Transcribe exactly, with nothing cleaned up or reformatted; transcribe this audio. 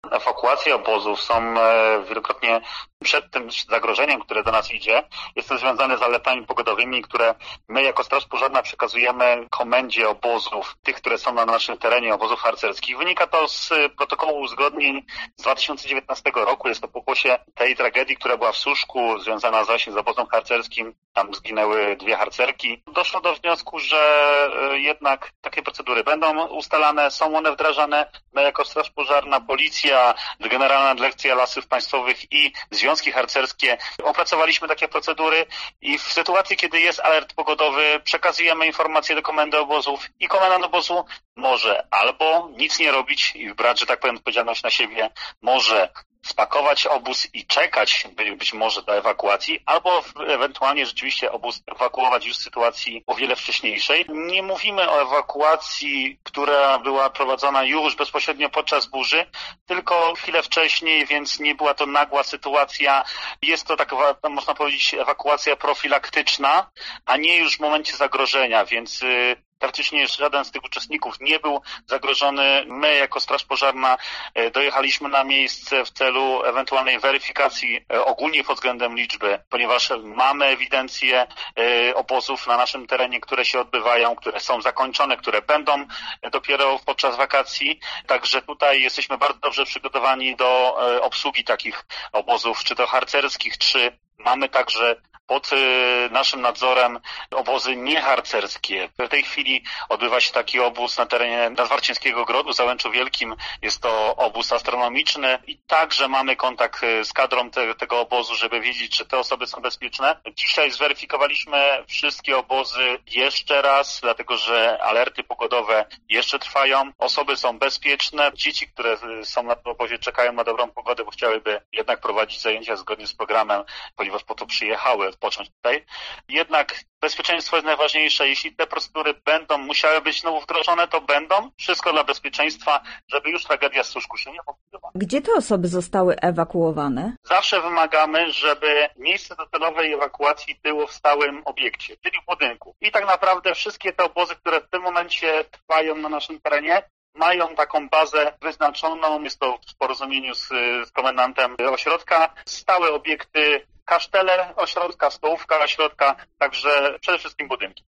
Ewakuacje obozów są wielokrotnie przed tym zagrożeniem, które do nas idzie. Jest to związane z alertami pogodowymi, które my jako Straż Pożarna przekazujemy komendzie obozów, tych, które są na naszym terenie, obozów harcerskich. Wynika to z protokołu uzgodnień z dwa tysiące dziewiętnastego roku. Jest to pokłosie tej tragedii, która była w Suszku, związana właśnie z obozem harcerskim. Tam zginęły dwie harcerki. Doszło do wniosku, że jednak takie procedury będą ustalane, są one wdrażane. My jako Straż Pożarna, Policja, Generalna Dyrekcja Lasów Państwowych i związki harcerskie opracowaliśmy takie procedury i w sytuacji, kiedy jest alert pogodowy, przekazujemy informacje do komendy obozów i komendant obozu może albo nic nie robić i brać, że tak powiem, odpowiedzialność na siebie, może spakować obóz i czekać być może do ewakuacji, albo ewentualnie rzeczywiście obóz ewakuować już w sytuacji o wiele wcześniejszej. Nie mówimy o ewakuacji, która była prowadzona już bezpośrednio podczas burzy, tylko chwilę wcześniej, więc nie była to nagła sytuacja. Jest to taka, można powiedzieć, ewakuacja profilaktyczna, a nie już w momencie zagrożenia, więc praktycznie żaden z tych uczestników nie był zagrożony. My jako Straż Pożarna dojechaliśmy na miejsce w celu ewentualnej weryfikacji ogólnie pod względem liczby, ponieważ mamy ewidencję obozów na naszym terenie, które się odbywają, które są zakończone, które będą dopiero podczas wakacji. Także tutaj jesteśmy bardzo dobrze przygotowani do obsługi takich obozów, czy to harcerskich, czy mamy także pod naszym nadzorem obozy nieharcerskie. W tej chwili odbywa się taki obóz na terenie Nadwarcińskiego Grodu w Załęczu Wielkim. Jest to obóz astronomiczny i także mamy kontakt z kadrą te, tego obozu, żeby wiedzieć, czy te osoby są bezpieczne. Dzisiaj zweryfikowaliśmy wszystkie obozy jeszcze raz, dlatego że alerty pogodowe jeszcze trwają. Osoby są bezpieczne. Dzieci, które są na tym obozie, czekają na dobrą pogodę, bo chciałyby jednak prowadzić zajęcia zgodnie z programem, ponieważ po to przyjechały odpocząć tutaj. Jednak bezpieczeństwo jest najważniejsze. Jeśli te procedury będą musiały być znowu wdrożone, to będą. Wszystko dla bezpieczeństwa, żeby już tragedia z Suszku się nie powtórzyła. Gdzie te osoby zostały ewakuowane? Zawsze wymagamy, żeby miejsce docelowej ewakuacji było w stałym obiekcie, czyli w budynku. I tak naprawdę wszystkie te obozy, które w tym momencie trwają na naszym terenie, mają taką bazę wyznaczoną, jest to w porozumieniu z, z komendantem ośrodka, stałe obiekty, kaszteler ośrodka, stołówka ośrodka, także przede wszystkim budynki.